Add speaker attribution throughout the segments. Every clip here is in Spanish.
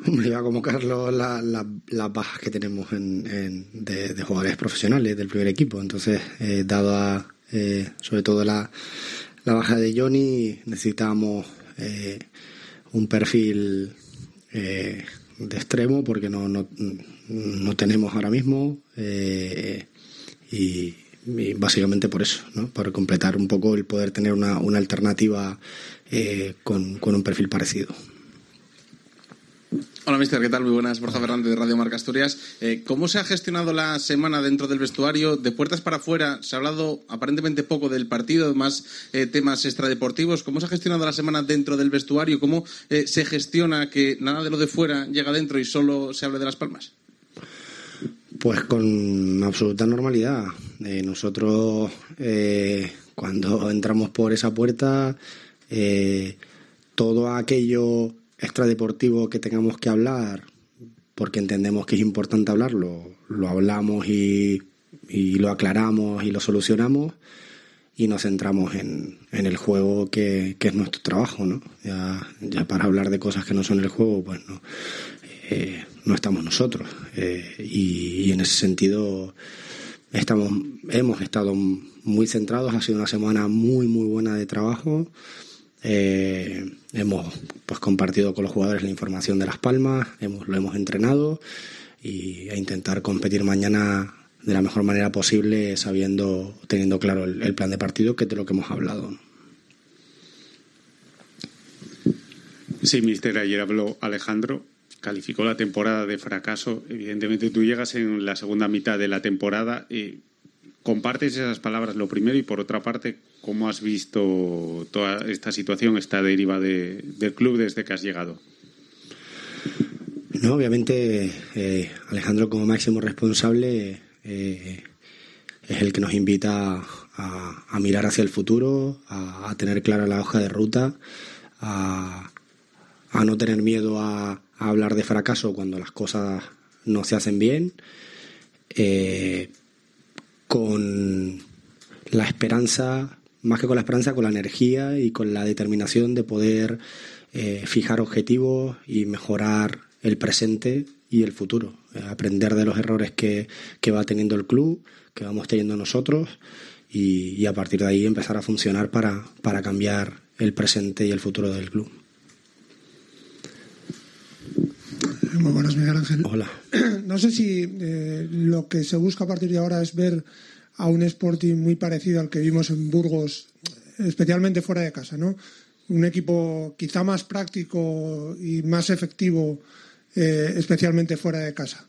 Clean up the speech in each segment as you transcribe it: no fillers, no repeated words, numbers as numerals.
Speaker 1: Me iba a convocar las bajas que tenemos de jugadores profesionales del primer equipo. Entonces, dado sobre todo la baja de Johnny, necesitábamos un perfil de extremo porque no tenemos ahora mismo, y básicamente por eso, ¿no? Para completar un poco el poder tener una alternativa con un perfil parecido.
Speaker 2: Hola, mister, ¿qué tal? Muy buenas, Borja Fernández de Radio Marca Asturias. ¿Cómo se ha gestionado la semana dentro del vestuario? De puertas para afuera, se ha hablado aparentemente poco del partido, más temas extradeportivos. ¿Cómo se ha gestionado la semana dentro del vestuario? ¿Cómo se gestiona que nada de lo de fuera llega dentro y solo se hable de Las Palmas?
Speaker 1: Pues con absoluta normalidad. Nosotros, cuando entramos por esa puerta, todo aquello extradeportivo que tengamos que hablar, porque entendemos que es importante hablarlo, lo hablamos y lo aclaramos y lo solucionamos, y nos centramos en el juego, que es nuestro trabajo, ¿no? Ya para hablar de cosas que no son el juego, pues no estamos nosotros, y en ese sentido hemos estado muy centrados. Ha sido una semana muy muy buena de trabajo. Hemos compartido con los jugadores la información de Las Palmas, lo hemos entrenado, y a intentar competir mañana de la mejor manera posible, teniendo claro el plan de partido, que es de lo que hemos hablado.
Speaker 3: Sí, mister, ayer habló Alejandro, calificó la temporada de fracaso. Evidentemente tú llegas en la segunda mitad de la temporada y compartes esas palabras, lo primero, y por otra parte, ¿cómo has visto toda esta situación, esta deriva del club desde que has llegado?
Speaker 1: No, obviamente Alejandro, como máximo responsable, es el que nos invita a mirar hacia el futuro, a tener clara la hoja de ruta, a no tener miedo a hablar de fracaso cuando las cosas no se hacen bien, con la esperanza, más que con la esperanza, con la energía y con la determinación de poder fijar objetivos y mejorar el presente y el futuro, aprender de los errores que va teniendo el club, que vamos teniendo nosotros, y a partir de ahí empezar a funcionar para cambiar el presente y el futuro del club.
Speaker 4: Muy buenas, Miguel Ángel.
Speaker 1: Hola.
Speaker 4: No sé si lo que se busca a partir de ahora es ver a un Sporting muy parecido al que vimos en Burgos, especialmente fuera de casa, ¿no? Un equipo quizá más práctico y más efectivo, especialmente fuera de casa.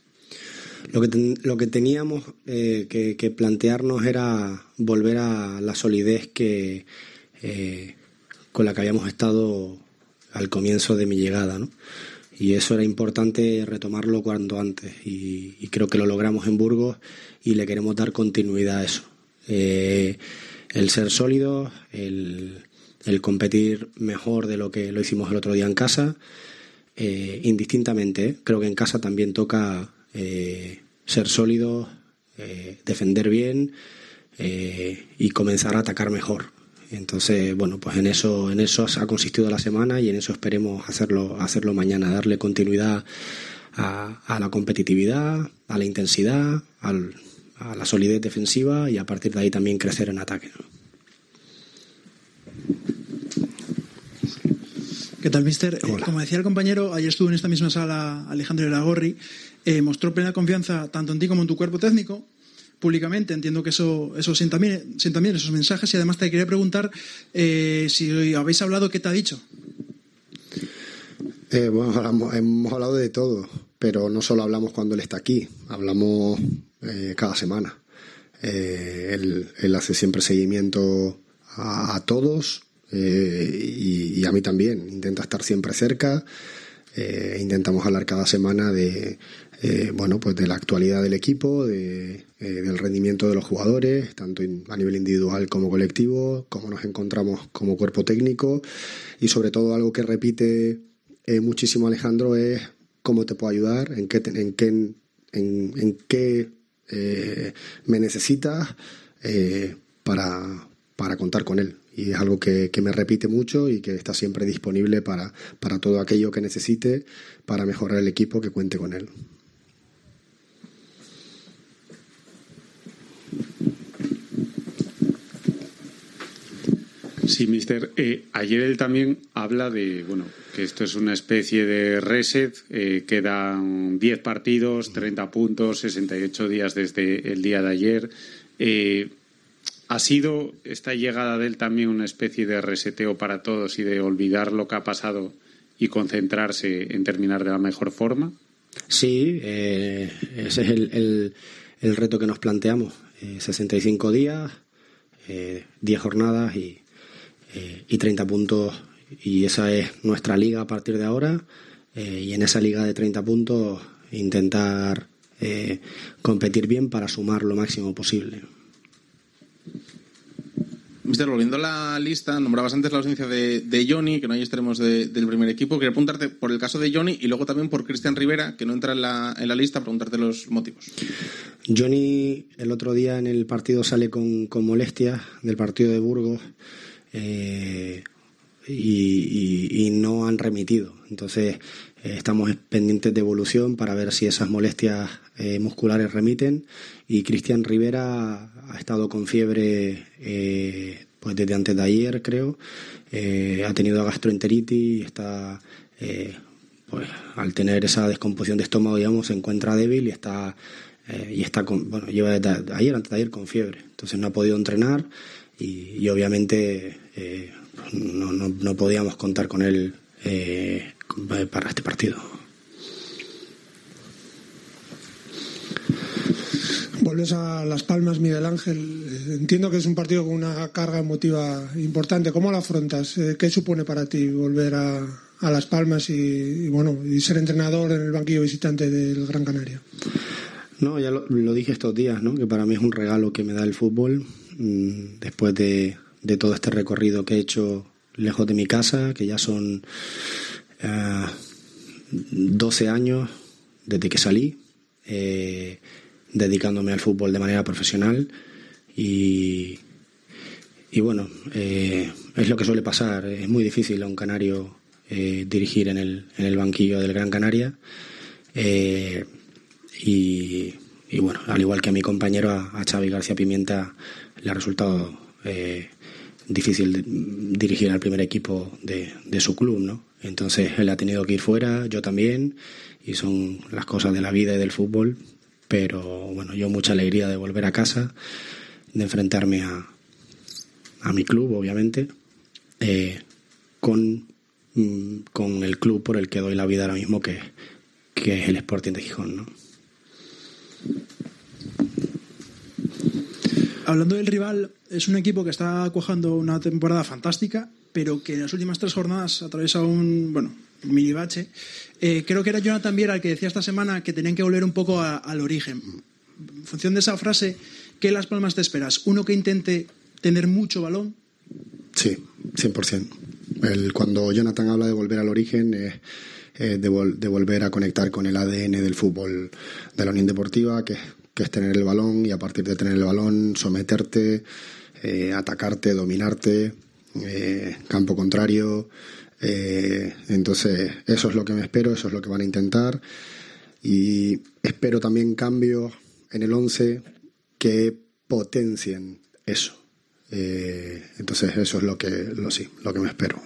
Speaker 1: Lo que teníamos que plantearnos era volver a la solidez con la que habíamos estado al comienzo de mi llegada, ¿no? Y eso era importante retomarlo cuanto antes, y creo que lo logramos en Burgos, y le queremos dar continuidad a eso. El ser sólidos, el competir mejor de lo que lo hicimos el otro día en casa, indistintamente. Creo que en casa también toca ser sólidos, defender bien, y comenzar a atacar mejor. Entonces, bueno, pues en eso ha consistido la semana, y en eso esperemos hacerlo mañana, darle continuidad a la competitividad, a la intensidad, a la solidez defensiva, y a partir de ahí también crecer en ataque, ¿no?
Speaker 5: ¿Qué tal, mister?
Speaker 1: Hola.
Speaker 5: Como decía el compañero, ayer estuvo en esta misma sala Alejandro Iragorri, mostró plena confianza tanto en ti como en tu cuerpo técnico, públicamente. Entiendo que eso sienta bien esos mensajes, y además te quería preguntar si habéis hablado, ¿qué te ha dicho?
Speaker 1: Bueno, hemos hablado de todo, pero no solo hablamos cuando él está aquí, hablamos cada semana. Él hace siempre seguimiento a todos, y a mí también. Intenta estar siempre cerca. Intentamos hablar cada semana de la actualidad del equipo, del rendimiento de los jugadores, tanto a nivel individual como colectivo, cómo nos encontramos como cuerpo técnico, y sobre todo algo que repite muchísimo Alejandro es cómo te puedo ayudar, en qué me necesitas para para contar con él. Y es algo que me repite mucho y que está siempre disponible para todo aquello que necesite para mejorar el equipo, que cuente con él.
Speaker 3: Sí, mister. Ayer él también habla de, bueno, que esto es una especie de reset, quedan 10 partidos, 30 puntos, 68 días desde el día de ayer. ¿Ha sido esta llegada de él también una especie de reseteo para todos y de olvidar lo que ha pasado y concentrarse en terminar de la mejor forma?
Speaker 1: Sí, ese es el reto que nos planteamos. 65 días, 10 jornadas y 30 puntos, y esa es nuestra liga a partir de ahora, y en esa liga de 30 puntos intentar competir bien para sumar lo máximo posible.
Speaker 2: Mister, volviendo a la lista, nombrabas antes la ausencia de Johnny, que no hay extremos del primer equipo. Quería preguntarte por el caso de Johnny y luego también por Cristian Rivera, que no entra en la lista, preguntarte los motivos.
Speaker 1: Johnny el otro día en el partido sale con molestias del partido de Burgos, y no han remitido. Entonces estamos pendientes de evolución para ver si esas molestias musculares remiten. Y Cristian Rivera ha estado con fiebre pues desde antes de ayer, creo. Ha tenido gastroenteritis y está pues al tener esa descomposición de estómago, digamos, se encuentra débil y está lleva desde ayer, antes de ayer, con fiebre. Entonces no ha podido entrenar y obviamente no podíamos contar con él para este partido.
Speaker 4: Vuelves a Las Palmas, Miguel Ángel. Entiendo que es un partido con una carga emotiva importante. ¿Cómo lo afrontas? ¿Qué supone para ti volver a Las Palmas y ser entrenador en el banquillo visitante del Gran Canaria?
Speaker 1: No, ya lo dije estos días, ¿no? Que para mí es un regalo que me da el fútbol, después de todo este recorrido que he hecho lejos de mi casa, que ya son 12 años desde que salí, dedicándome al fútbol de manera profesional y bueno, es lo que suele pasar. Es muy difícil a un canario dirigir en el banquillo del Gran Canaria, y bueno, al igual que a mi compañero, a Xavi García Pimienta, le ha resultado difícil dirigir al primer equipo de su club, ¿no? Entonces él ha tenido que ir fuera, yo también, y son las cosas de la vida y del fútbol. Pero bueno, yo mucha alegría de volver a casa, de enfrentarme a mi club, obviamente, con el club por el que doy la vida ahora mismo, que es el Sporting de Gijón, ¿no?
Speaker 5: Hablando del rival, es un equipo que está cuajando una temporada fantástica, pero que en las últimas 3 jornadas atraviesa un mini bache. Creo que era Jonathan Viera el que decía esta semana que tenían que volver un poco al origen. En función de esa frase, ¿qué Las Palmas te esperas? ¿Uno que intente tener mucho balón?
Speaker 1: Sí, 100%. Cuando Jonathan habla de volver al origen, de volver a conectar con el ADN del fútbol de la Unión Deportiva, que es tener el balón, y a partir de tener el balón someterte, atacarte, dominarte, campo contrario. Entonces eso es lo que me espero, eso es lo que van a intentar, y espero también cambios en el 11 que potencien eso. Entonces eso es lo que me espero.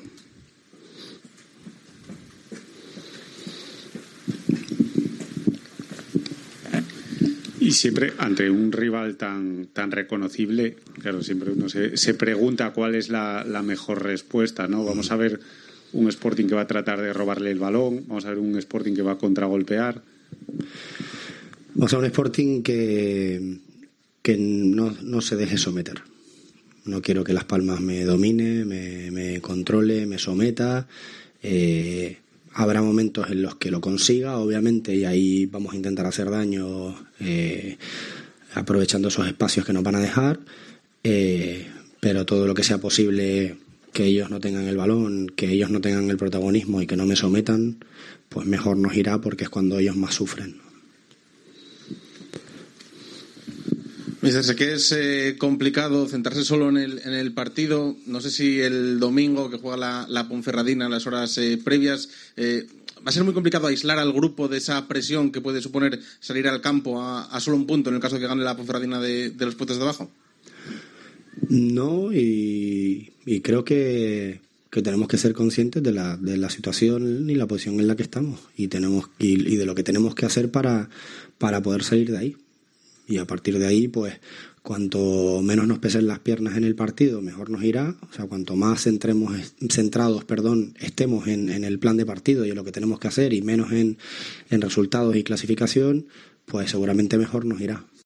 Speaker 3: Y siempre ante un rival tan reconocible, claro, siempre uno se pregunta cuál es la mejor respuesta, ¿no? Vamos a ver un Sporting que va a tratar de robarle el balón, vamos a ver un Sporting que va a contragolpear.
Speaker 1: Vamos a ver un Sporting que no se deje someter. No quiero que Las Palmas me domine, me controle, me someta. Habrá momentos en los que lo consiga, obviamente, y ahí vamos a intentar hacer daño, aprovechando esos espacios que nos van a dejar, pero todo lo que sea posible, que ellos no tengan el balón, que ellos no tengan el protagonismo y que no me sometan, pues mejor nos irá, porque es cuando ellos más sufren.
Speaker 2: Sé que es complicado centrarse solo en el partido. No sé si el domingo que juega la Ponferradina en las horas previas va a ser muy complicado aislar al grupo de esa presión que puede suponer salir al campo a solo un punto en el caso de que gane la Ponferradina de los puestos de abajo.
Speaker 1: No, y creo que tenemos que ser conscientes de la situación y la posición en la que estamos y de lo que tenemos que hacer para poder salir de ahí. Y a partir de ahí, pues, cuanto menos nos pesen las piernas en el partido, mejor nos irá. O sea, cuanto más centrados estemos en el plan de partido y en lo que tenemos que hacer y menos en resultados y clasificación, pues seguramente mejor nos irá.